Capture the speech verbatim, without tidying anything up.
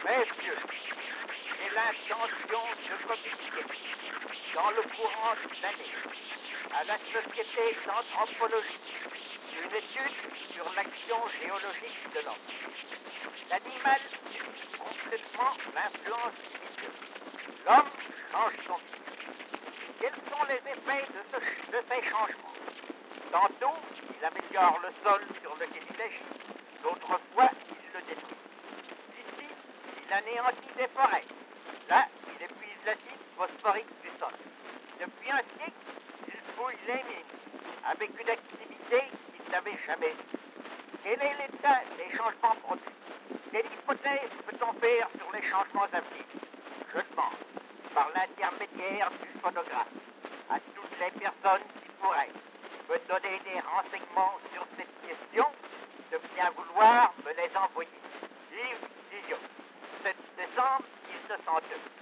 Messieurs, j'ai l'intention de communiquer dans le courant de l'année à la Société d'anthropologie une étude sur l'action géologique de l'homme. L'animal subit complètement l'influence du milieu. L'homme change son milieu. Quels sont les effets de, ce, de ces changements? Tantôt, il améliore le sol sur lequel il agit, d'autres fois, il le détruit. Ici, il anéantit des forêts. Là, il épuise l'acide phosphorique du sol. Depuis un siècle, il fouille les mines avec une activité qu'il n'avait jamais eue. Quel est l'état des changements produits? Quelle hypothèse peut-on faire sur les changements à venir? Je demande, par l'intermédiaire du photographe, à toutes les personnes qui pourraient me donner des renseignements sur cette question, de bien vouloir me les envoyer. Yves Didiot, sept décembre mille neuf cent deux.